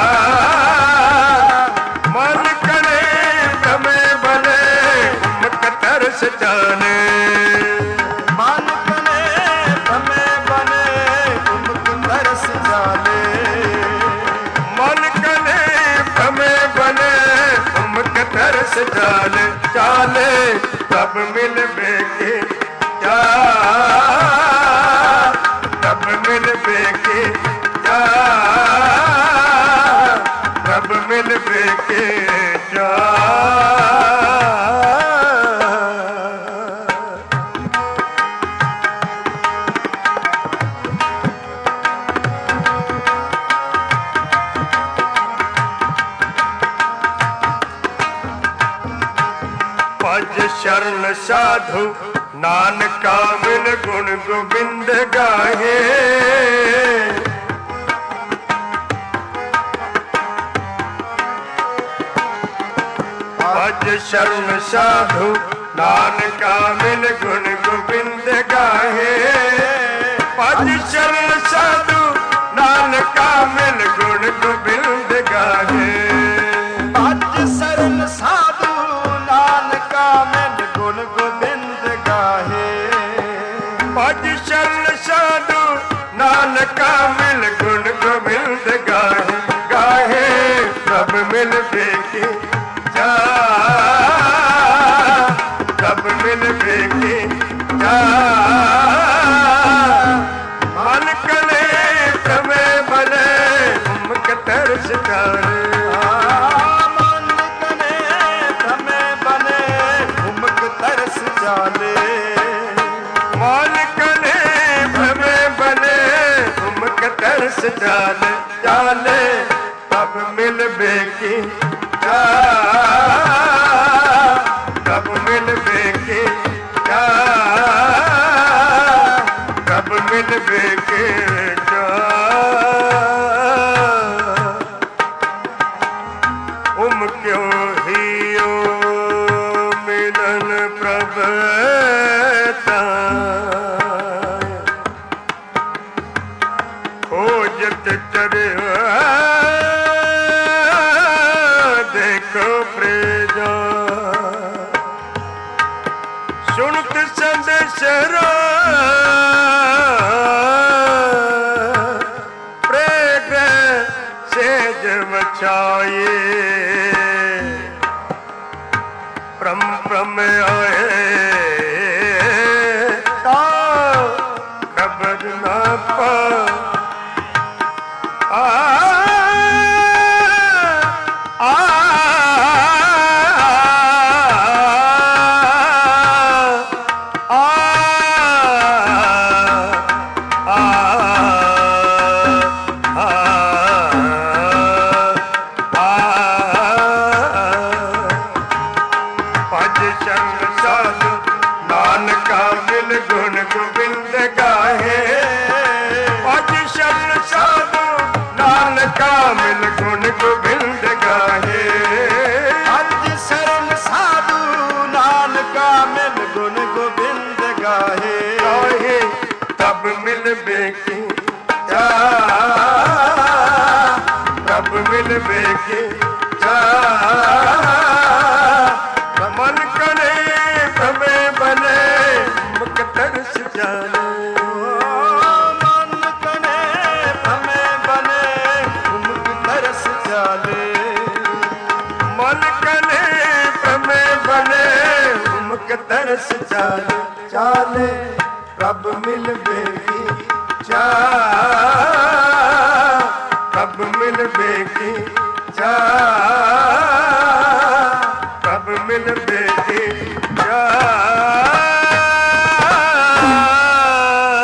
मन करे तमे बने उमक तरस जाने। मन करे तमे बने उमक तरस जाने। मन करे तमे बने उमक तरस जाने। चाले तब मिल बेके जा, तब मिल बेके जा, तब मिल बेके जा। भज शरण साधु नानका मिल गुण गोबिंद गाहे। भज शरण साधु नानका मिल गुण गोबिंद गाहे। भज शरण साधु नानका मिल गुण गोबिंद गाहे। भज शरण साधु नानका मिल गुण गोबिंद गाहे। भज शरण साधु नानका मिल गुण गोबिंद गाहे। गाहे सब मिल बेके जा, सब मिल बेके जा। मन कले तमे बने उमक तरस जाने। मन कने तमे बने उमक तरस जाने। मन कले तमे बने उमक तरस जाने। जाने तब मिल बेकी जा, तब मिल बेकी जा, तब मिल बेके जा। उम क्यों हियो मिलन प्रभ ताय। खोजत चरे देखो प्रेजा। सुनत संदेशरा प्रेग सेज बचाए। प्रम प्रम आए ता खबर ना पा। आ आ मिल गुण गोबिंद गाहे। भज शरण साधु नानका मिल गुण गोबिंद गाहे। गाहे तब मिल बेके जा, तब मिल बेके जा। मन करे तमे बने मुख तरस जाने। मन कने तमे बने उमक तरस जाने। मन कने तमे बने उमक तरस जाने। चाले प्रभ मिल बेकी जा, प्रभ मिल बेकी जा, प्रभ मिल बेकी जा।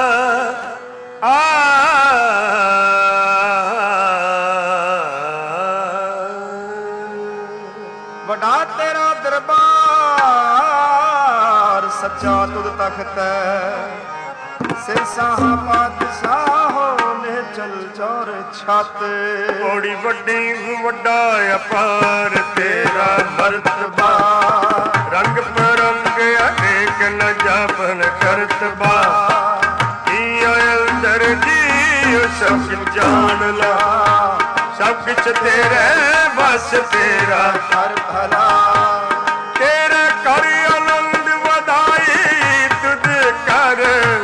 आ ਵੱਡਾ ਤੇਰਾ ਦਰਬਾਰ ਸੱਚਾ ਤੁਧ ਤਖਤ ਸਿਰ ਸਾਹਾ ਪਾਤਸ਼ਾਹੋ ਨੇ ਚਲ ਚੌਰ ਛੱਤ ਬੜੀ ਵੱਡੀ ਵੱਡਾ ਅਪਾਰ ਤੇਰਾ ਮਰਤਬਾ ਰੰਗ ਬਰੰਗ ਅਨੇਕ ਨ ਜਾਪਨ ਕਰਤਬਾ ਕੀ ਅੰਦਰ ਜੀ ਸਭ ਜਾਣ ਲਾ ਸਭ ਕੁਛ ਤੇਰੇ ਬਸ ਤੇਰਾ ਹਰ ਭਲਾ ਤੇਰੇ ਕਰ ਆਨੰਦ ਵਧਾਈ ਤੁਧ ਕਰ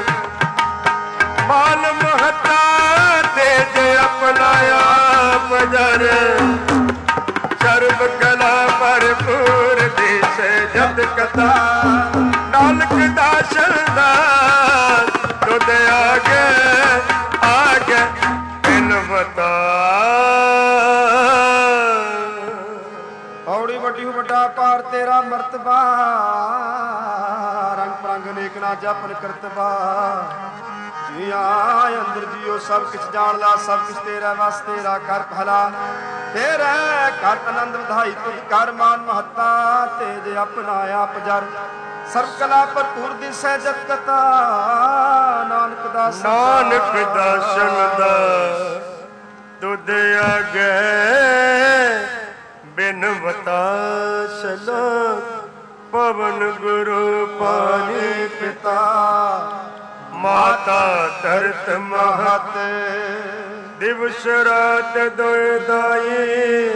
ਮਾਲ ਮਹਤਾ ਤੇ ਜੇ ਅਪਨਾਇਆ ਬਜਰ ਸਰਬ ਕਲਾ ਭਰਪੂਰ ਦੇਸ ਜਦ ਕਥਾ ਨਾਨਕ ਦਾਸਨ ਦਾ ਤੁਧ ਆਗੇ ਆਗੇ ਬਿਨ ਬਤਾ ਔੜੀ ਵੱਡੀ ਵੱਡਾ ਪਾਰ ਤੇਰਾ ਮਰਤਬਾ ਰੰਗ ਪ੍ਰੰਗ ਨੇਕ ਨਾ ਜਪਨ ਕਰਤਬਾ ਜੀਆਂ ਅੰਦਰ ਜੀਓ ਸਭ ਕੁਛ ਜਾਣ ਲਾ ਸਭ ਕੁਛ ਤੇਰਾ ਵਸ ਤੇਰਾ ਕਰ ਭਲਾ ਤੇਰਾ ਕਰ ਆਨੰਦ ਵਧਾਈ ਤੁਧ ਕਰ ਮਾਨ ਮਹੱਤਾ ਤੇ ਜੇ ਆਪਣਾ ਆਪ ਜਰ ਸਰਬ ਕਲਾ ਭਰਪੂਰ ਦਿਸੈ ਜਤ ਕਥਾ ਨਾਨਕ ਦਾਸ ਨਾਨਕ ਦਾਸਨ ਦਾ ਤੁਧ ਆਗੇ ਬਿਨ ਬਤਾਸਨਾ ਪਵਨ ਗੁਰੂ ਪਾਣੀ ਪਿਤਾ ਮਾਤਾ ਧਰਤ ਮਹਤ ਦਿਵਸ ਰਾਤ ਦੋਇ ਦਾਈ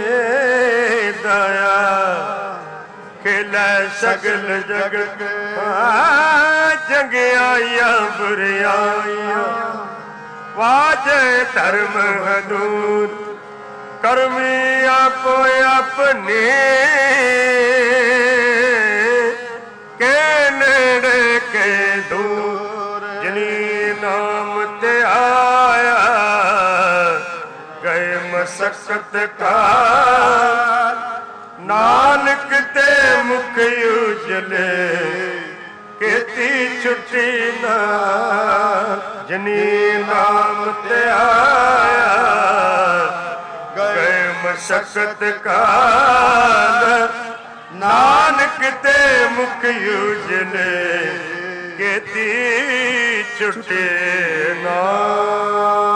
ਦਇਆ ਖੇਲੇ ਸਗਲ ਜਗਤ ਚੰਗਿਆਈਆਂ ਬੁਰਿਆਈਆਂ ਵਾਜੇ ਧਰਮ ਹਦੂਰ ਕਰਮੀ ਆਪੋ ਆਪਣੇ ਕੇ ਨੇੜੇ ਕੇ ਦੂਰ ਜਿਨੀ ਨਾਮ ਤੇ ਆਇਆ ਗਏ ਮਸਕਤ ਕਾਲ ਨਾਨਕ ਤੇ ਮੁਖ ਉਜਲੇ ਕੀਤੀ ਛੁੱਟੀ ਨਾ ਜਿਨੀ ਨਾਮ ਤੇ ਆਇਆ ਗਏ ਮਸਕਤ ਕਾਲ ਨਾਨਕ ਤੇ ਮੁਖ ਉਜਲੇ ਕੀਤੀ ਛੁੱਟੇ ਨਾ